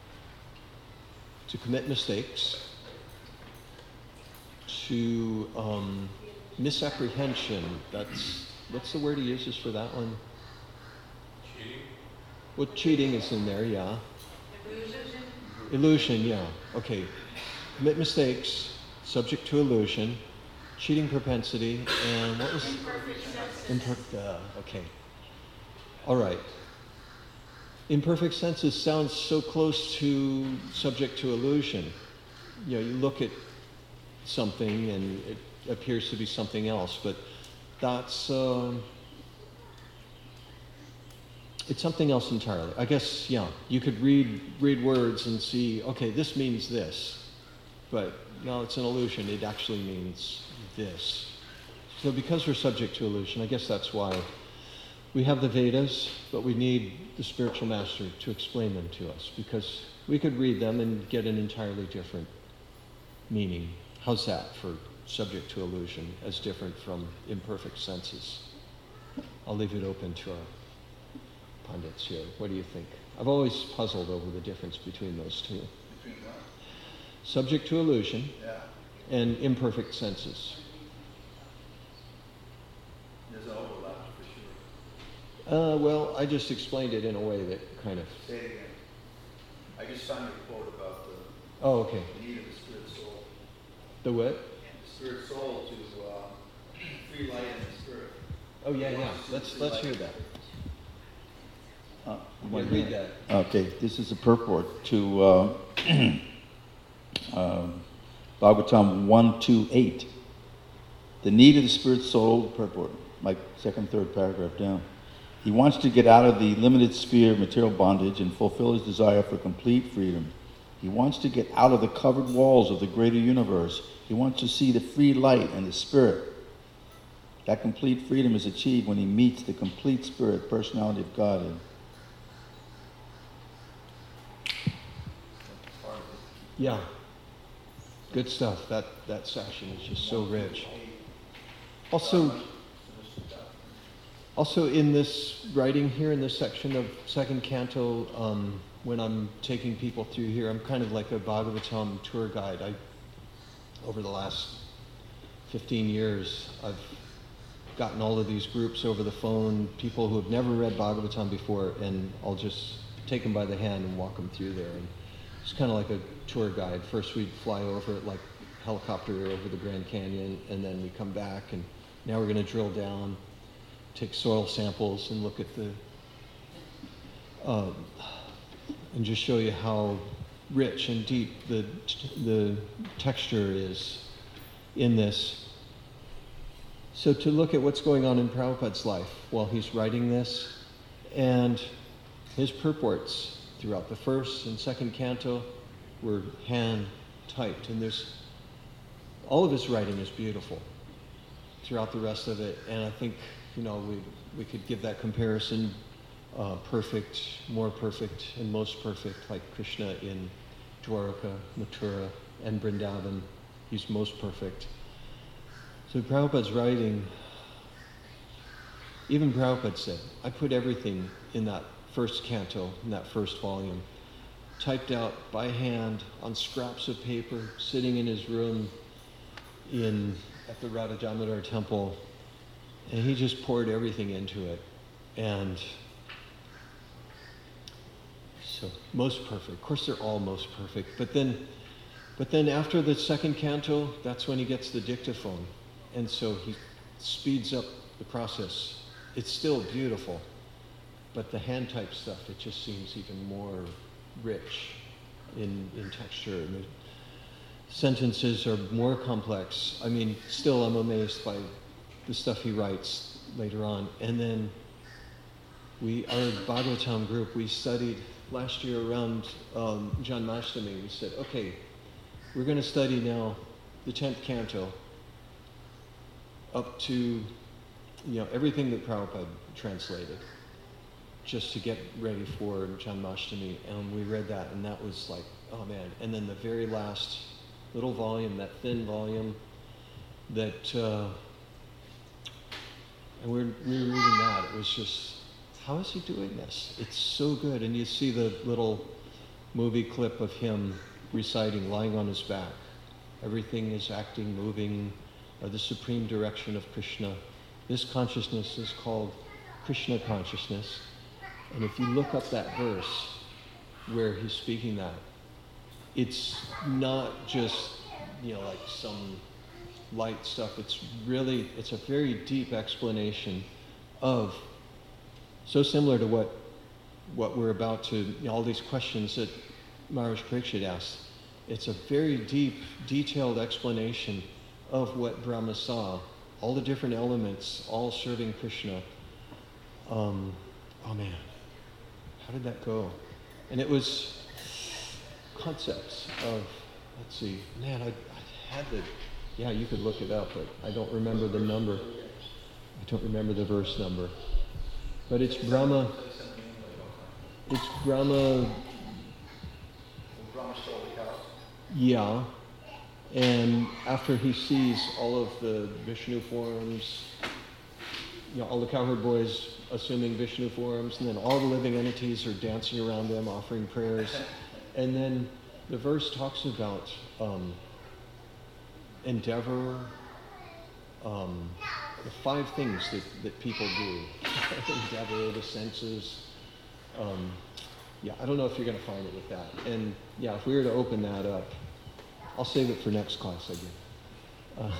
S1: to commit mistakes, to um, misapprehension. That's, what's the word he uses for that one?
S2: Cheating?
S1: Well, cheating is in there, yeah.
S3: Illusion.
S1: Illusion, yeah. Okay. Commit mistakes, subject to illusion, cheating propensity, and what was...
S3: Imperfect senses.
S1: Imperfect, uh, okay. All right. Imperfect senses sounds so close to subject to illusion. You know, you look at something and it appears to be something else, but that's, uh, it's something else entirely. I guess, yeah, you could read, read words and see, okay, this means this, but no, it's an illusion. It actually means this. So because we're subject to illusion, I guess that's why we have the Vedas, but we need the spiritual master to explain them to us, because we could read them and get an entirely different meaning. How's that for subject to illusion as different from imperfect senses? I'll leave it open to our pundits here. What do you think? I've always puzzled over the difference between those two.
S2: Between what?
S1: Subject to illusion
S2: Yeah.
S1: and imperfect senses.
S2: There's an overlap for sure.
S1: Uh, well, I just explained it in a way that kind of...
S2: Say it again. I just found your quote about the,
S1: Oh, okay.
S2: the need of the spirit soul.
S1: The what?
S2: The spirit soul to uh, free light in the spirit.
S1: Oh, yeah, yeah. Let's, let's hear that.
S5: Uh,
S1: Yeah, read that.
S5: Okay, this is a purport to uh, uh, Bhagavatam one two eight. The need of the spirit soul, purport, like second, third paragraph down. He wants to get out of the limited sphere of material bondage and fulfill his desire for complete freedom. He wants to get out of the covered walls of the greater universe. He wants to see the free light and the spirit. That complete freedom is achieved when he meets the complete spirit, personality of Godhead.
S1: Yeah. Good stuff. That, that section is just so rich. Also, also in this writing here, in this section of second canto, um, when I'm taking people through here, I'm kind of like a Bhagavatam tour guide. I, over the last fifteen years, I've gotten all of these groups over the phone, people who have never read Bhagavatam before, and I'll just take them by the hand and walk them through there. And it's kind of like a tour guide. First we'd fly over it like helicopter over the Grand Canyon, and then we come back, and now we're going to drill down, take soil samples, and look at the, um, and just show you how rich and deep the the texture is in this. So to look at what's going on in Prabhupada's life while he's writing this, and his purports throughout the first and second canto were hand typed, and there's all of his writing is beautiful throughout the rest of it. And I think, you know, we we could give that comparison, uh, perfect, more perfect, and most perfect, like Krishna in Dwaraka, Mathura, and Vrindavan. He's most perfect. So Prabhupada's writing, even Prabhupada said, I put everything in that first canto, in that first volume, typed out by hand on scraps of paper, sitting in his room in at the Radha Damodar temple, and he just poured everything into it. And so, most perfect. Of course, they're all most perfect. But then, but then after the second canto, that's when he gets the dictaphone, and so he speeds up the process. It's still beautiful, but the hand type stuff, it just seems even more rich in, in texture. And the sentences are more complex. I mean, still I'm amazed by the stuff he writes later on. And then we, our Bhagavatam group, we studied last year around um, Janmashtami. We said, okay, we're going to study now the tenth canto up to, you know, everything that Prabhupada translated, just to get ready for Janmashtami. And we read that, and that was like, oh man. And then the very last little volume, that thin volume, that, uh, and we were, we were reading that, it was just, how is he doing this? It's so good. And you see the little movie clip of him reciting, lying on his back. Everything is acting, moving, or the supreme direction of Krishna. This consciousness is called Krishna consciousness. And if you look up that verse where he's speaking that, it's not just, you know, like some light stuff. It's really, it's a very deep explanation of, so similar to what what we're about to, you know, all these questions that Maharaj Parikshit asked. It's a very deep, detailed explanation of what Brahma saw, all the different elements, all serving Krishna. Um, oh man, how did that go? And it was concepts of, let's see, man, I, I had the yeah, you could look it up, but I don't remember the number. I don't remember the verse number. But it's Brahma, it's Brahma, yeah. And after he sees all of the Vishnu forms, you know, all the cowherd boys assuming Vishnu forms, and then all the living entities are dancing around them, offering prayers. And then the verse talks about um, endeavor, um, the five things that, that people do. Endeavor, the senses. Um, yeah, I don't know if you're going to find it with that. And yeah, if we were to open that up, I'll save it for next class, I guess. Uh,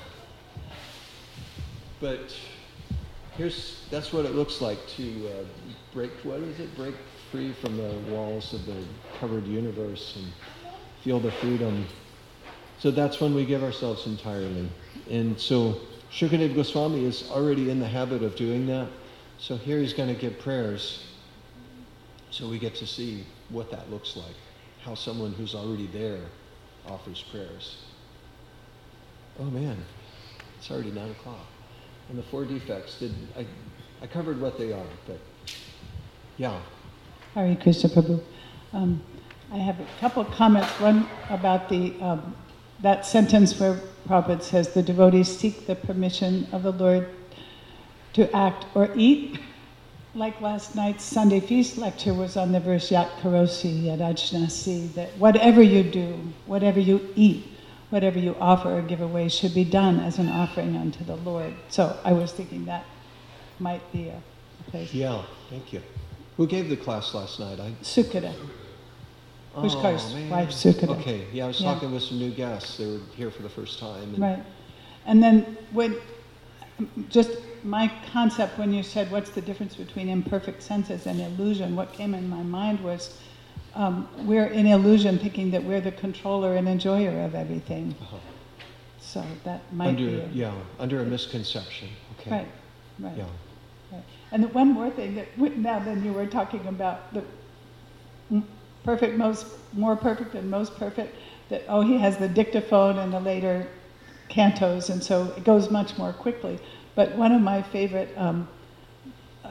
S1: but here's, that's what it looks like to uh, break, what is it? Break free from the walls of the covered universe and feel the freedom. So that's when we give ourselves entirely. And so Shukadeva Goswami is already in the habit of doing that. So here he's going to give prayers. So we get to see what that looks like, how someone who's already there offers prayers. Oh man, it's already nine o'clock. And the four defects, did I, I covered what they are, but yeah.
S6: Hare Krishna Prabhu. Um, I have a couple of comments. One about the um, that sentence where Prabhupada says, the devotees seek the permission of the Lord to act or eat. Like last night's Sunday feast lecture was on the verse Yat Karosi Yad Ajnasi, that whatever you do, whatever you eat, whatever you offer or give away should be done as an offering unto the Lord. So I was thinking that might be a place.
S1: Yeah, thank you. Who gave the class last night? I...
S6: Sukada.
S1: Oh,
S6: Pushkar's
S1: man.
S6: wife, Sukada.
S1: Okay, yeah, I was
S6: Yeah.
S1: talking with some new guests. They were here for the first time. And
S6: Right. And then when, just my concept when you said what's the difference between imperfect senses and illusion, what came in my mind was um, we're in illusion thinking that we're the controller and enjoyer of everything.
S1: Uh-huh.
S6: So that might
S1: under,
S6: be a,
S1: yeah, under a misconception. Okay.
S6: right, right,
S1: Yeah.
S6: right. And the one more thing that w- now then you were talking about the m- perfect, most more perfect and most perfect. That oh he has the dictaphone and the later cantos, and so it goes much more quickly. But one of my favorite um, uh,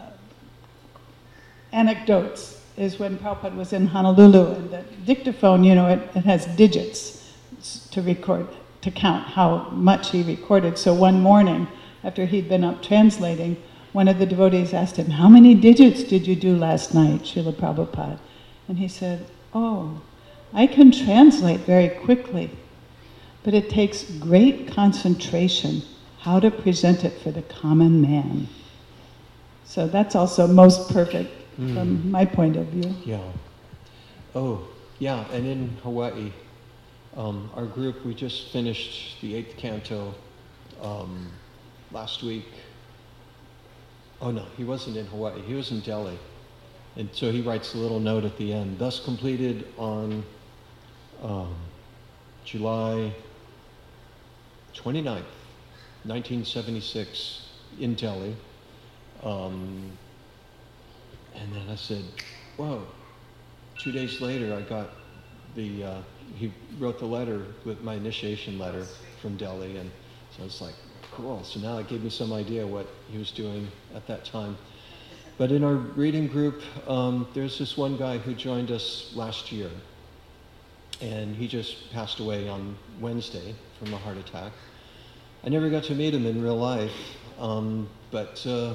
S6: anecdotes is when Prabhupada was in Honolulu, and the dictaphone, you know, it, it has digits to record, to count how much he recorded. So one morning, after he'd been up translating, one of the devotees asked him, how many digits did you do last night, Srila Prabhupada? And he said, oh, I can translate very quickly, but it takes great concentration how to present it for the common man. So that's also most perfect mm. from my point of view.
S1: Yeah. Oh, yeah, and in Hawaii, um, our group, we just finished the eighth canto um, last week. Oh no, he wasn't in Hawaii, he was in Delhi. And so he writes a little note at the end, thus completed on um, July twenty-ninth, nineteen seventy-six in Delhi. Um, and then I said, whoa. Two days later I got the, uh, he wrote the letter with my initiation letter from Delhi, and so I was like, cool. So now it gave me some idea what he was doing at that time. But in our reading group, um, there's this one guy who joined us last year, and he just passed away on Wednesday from a heart attack. I never got to meet him in real life, um, but uh,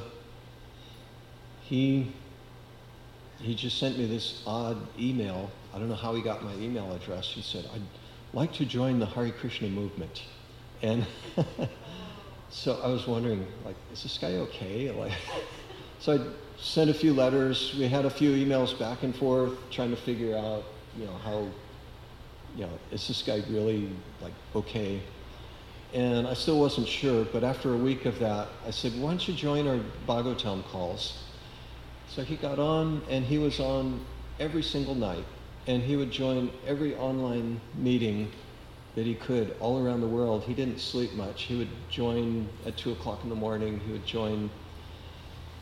S1: he he just sent me this odd email. I don't know how he got my email address. He said, I'd like to join the Hare Krishna movement. And so I was wondering, like, is this guy okay? Like, so I sent a few letters. We had a few emails back and forth, trying to figure out, you know, how, you know, is this guy really, like, okay? And I still wasn't sure, but after a week of that, I said, why don't you join our Bhagavatam calls? So he got on, and he was on every single night, and he would join every online meeting that he could all around the world. He didn't sleep much. He would join at two o'clock in the morning. He would join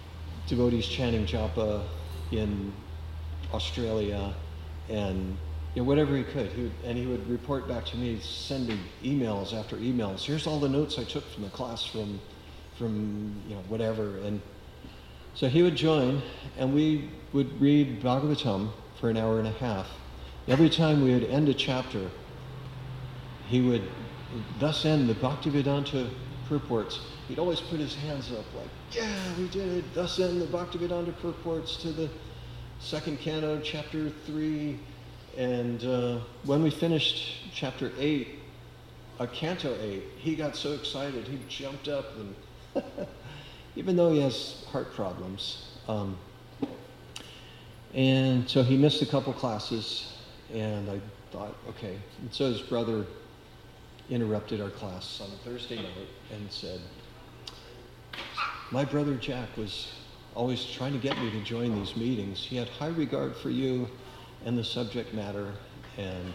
S1: devotees chanting japa in Australia, and yeah, whatever he could. He would, and he would report back to me, sending emails after emails. Here's all the notes I took from the class from, from you know, whatever. And so he would join, and we would read Bhagavatam for an hour and a half. Every time we would end a chapter, he would thus end the Bhaktivedanta purports. He'd always put his hands up like, yeah, we did it. Thus end the Bhaktivedanta purports to the second canto, chapter three. And uh, when we finished chapter eight, uh, canto eight, he got so excited, he jumped up, and even though he has heart problems. Um, and so he missed a couple classes, and I thought, okay. And so his brother interrupted our class on a Thursday night and said, my brother Jack was always trying to get me to join these meetings. He had high regard for you and the subject matter. And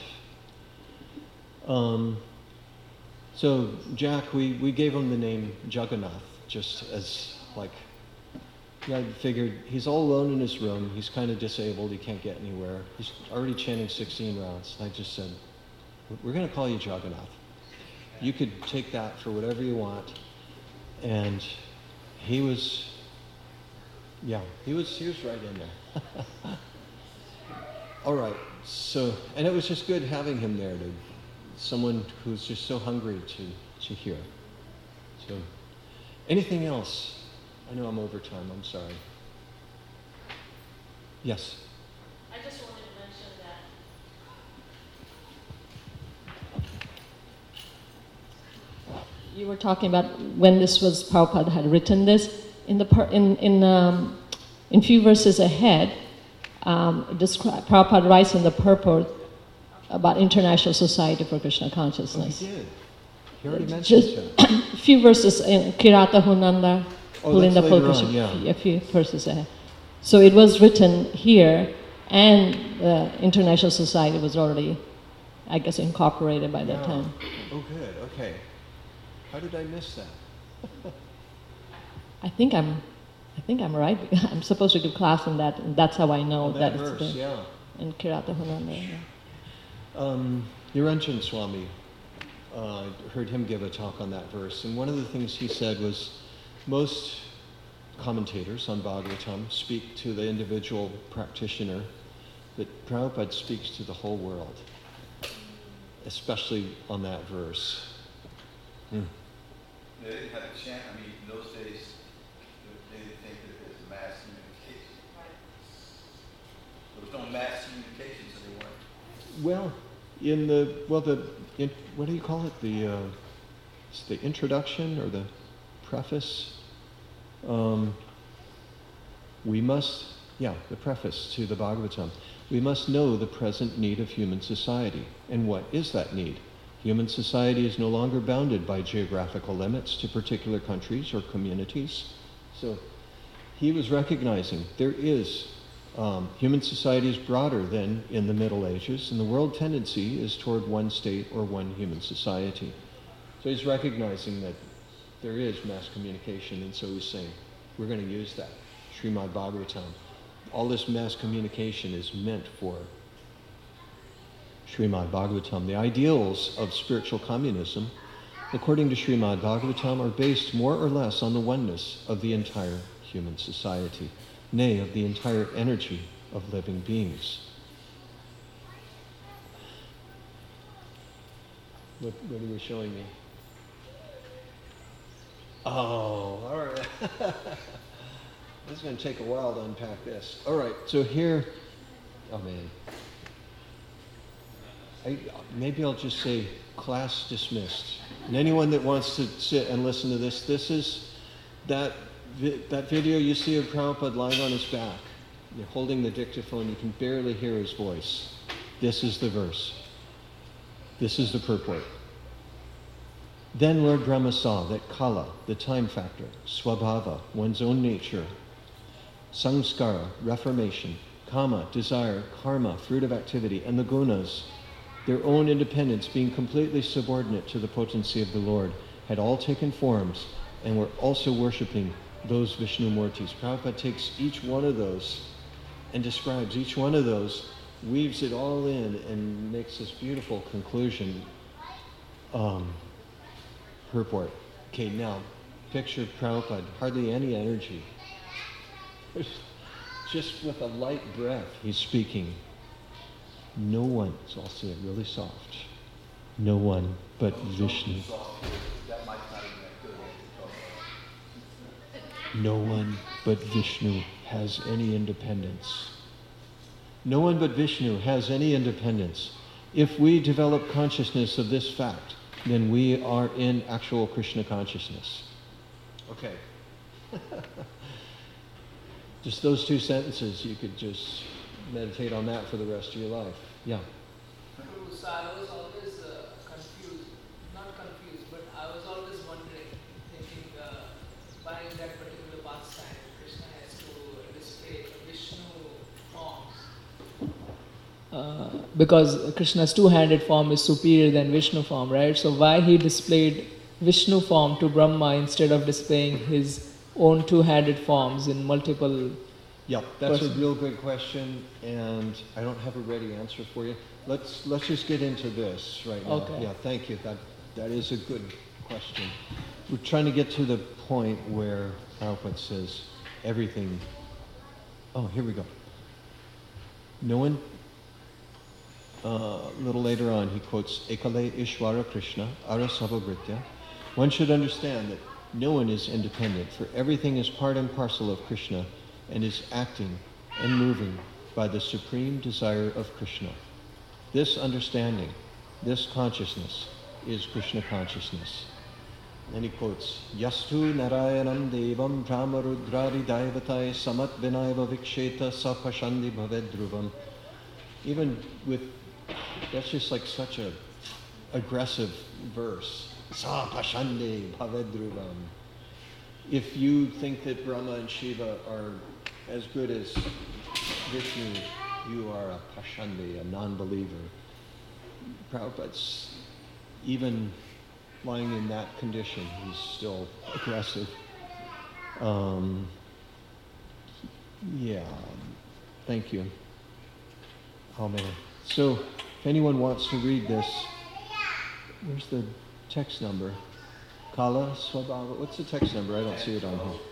S1: um, so Jack, we, we gave him the name Jagannath, just as like, I figured he's all alone in his room. He's kind of disabled. He can't get anywhere. He's already chanting sixteen rounds. And I just said, we're going to call you Jagannath. You could take that for whatever you want. And he was, yeah, he was, he was right in there. All right, so, and it was just good having him there, to someone who's just so hungry to, to hear. So, anything else? I know I'm over time, I'm sorry. Yes?
S3: I just wanted to mention that you were talking about when this was, Prabhupada had written this. In the per, in in um, in few verses ahead, um, descri- Prabhupada writes in the purport about International Society for Krishna Consciousness.
S1: Oh, he did. He already mentioned
S3: Just
S1: that.
S3: a few verses in Kirata Hunanda,
S1: Oh, that's
S3: Pulinda
S1: later
S3: Pulkasha,
S1: on, yeah.
S3: a few verses ahead. So it was written here, and the International Society was already, I guess, incorporated by that
S1: Yeah.
S3: time.
S1: Oh, good, okay. How did I miss that?
S3: I think I'm, I think I'm right. I'm supposed to give class in that, and that's how I know
S1: Oh, that
S3: that
S1: verse,
S3: it's there.
S1: yeah.
S3: In Kirata Hunanda. Yeah.
S1: Um, Niranjan Swami, uh, I heard him give a talk on that verse, and one of the things he said was most commentators on Bhagavatam speak to the individual practitioner, but Prabhupada speaks to the whole world, especially on that verse. Hmm.
S5: They didn't have a chant. I mean, in those days, they didn't think that there was mass communication. There was no mass communication, so they weren't.
S1: Well, in the, well, the, in, what do you call it? The, uh, it's the introduction or the preface? Um, we must, yeah, the preface to the Bhagavatam. We must know the present need of human society. And what is that need? Human society is no longer bounded by geographical limits to particular countries or communities. So he was recognizing there is, um, human society is broader than in the Middle Ages, and the world tendency is toward one state or one human society. So he's recognizing that there is mass communication, and so he's saying, we're going to use that. Srimad Bhagavatam. All this mass communication is meant for Srimad Bhagavatam. The ideals of spiritual communism, according to Srimad Bhagavatam, are based more or less on the oneness of the entire human society, nay, of the entire energy of living beings. What, what are you showing me? Oh, all right. This is going to take a while to unpack this. All right, so here, oh man. I, maybe I'll just say class dismissed. And anyone that wants to sit and listen to this, this is that, vi- that video you see of Prabhupada lying on his back, you're holding the dictaphone, you can barely hear his voice. This is the verse. This is the purport. Then Lord Brahma saw that Kala, the time factor, Swabhava, one's own nature, Samskara, reformation, Kama, desire, Karma, fruit of activity, and the Gunas, their own independence being completely subordinate to the potency of the Lord, had all taken forms and were also worshipping those Vishnu Murtis. Prabhupada takes each one of those and describes each one of those weaves it all in and makes this beautiful conclusion. Um, purport. Okay, now, picture Prabhupada, hardly any energy. Just with a light breath, he's speaking. No one, so I'll say it really soft, no one but Vishnu. No one but Vishnu has any independence. No one but Vishnu has any independence. If we develop consciousness of this fact, then we are in actual Krishna consciousness. Okay. Just those two sentences, you could just meditate on that for the rest of your life. Yeah.
S4: So I was always uh, confused, not confused, but I was always wondering, thinking, uh, why in that particular pastime, Krishna has to display Vishnu forms. Uh, because Krishna's two-handed form is superior than Vishnu form, right? So why he displayed Vishnu form to Brahma instead of displaying his own two-handed forms in multiple...
S1: Yeah, that's
S4: person.
S1: a real good question, and I don't have a ready answer for you. Let's let's just get into this right now.
S4: Okay.
S1: Yeah, thank you. That that is a good question. We're trying to get to the point where Prabhupada says everything. Oh, here we go. No one. Uh, a little later on, he quotes Ekale Ishvara Krishna Arasavabhritya. One should understand that no one is independent, for everything is part and parcel of Krishna and is acting and moving by the supreme desire of Krishna. This understanding, this consciousness, is Krishna consciousness. And he quotes, Yastu Narayanam Devam Brahmarudradi Daivatai Samat Vinaiva Viksheta Sapashandi Bhavedruvam. Even with, that's just like such a aggressive verse. Sapashandi Bhavedruvam. If you think that Brahma and Shiva are as good as Vishnu, you are a Pashandi, a non-believer. Prabhupada's even lying in that condition, he's still aggressive. Um, yeah, thank you. Amen. So, if anyone wants to read this, where's the text number? Kala Swabhava. What's the text number? I don't see it on here.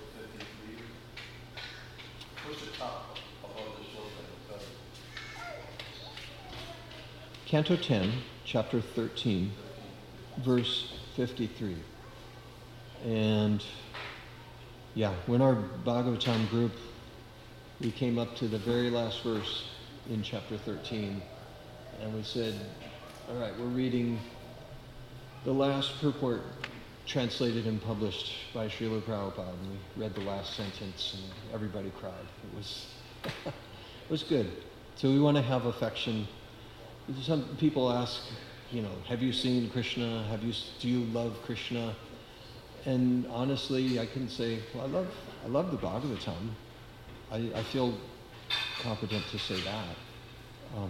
S1: Canto ten, chapter thirteen, verse fifty-three. And yeah, when our Bhagavatam group, we came up to the very last verse in chapter thirteen, and we said, all right, we're reading the last purport translated and published by Srila Prabhupada, and we read the last sentence, and everybody cried. It was, it was good. So we want to have affection. Some people ask, you know, have you seen Krishna? Have you? Do you love Krishna? And honestly, I can say, well, I love, I love the Bhagavatam. I, I feel competent to say that. Um,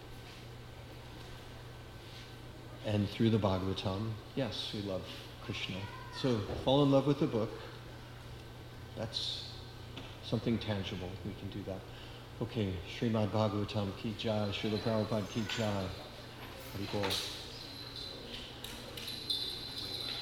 S1: and through the Bhagavatam, yes, we love Krishna. So fall in love with the book. That's something tangible. We can do that. Okay, Srimad Bhagavatam ki jai, Srila Prabhupada ki jai. Hari Bol.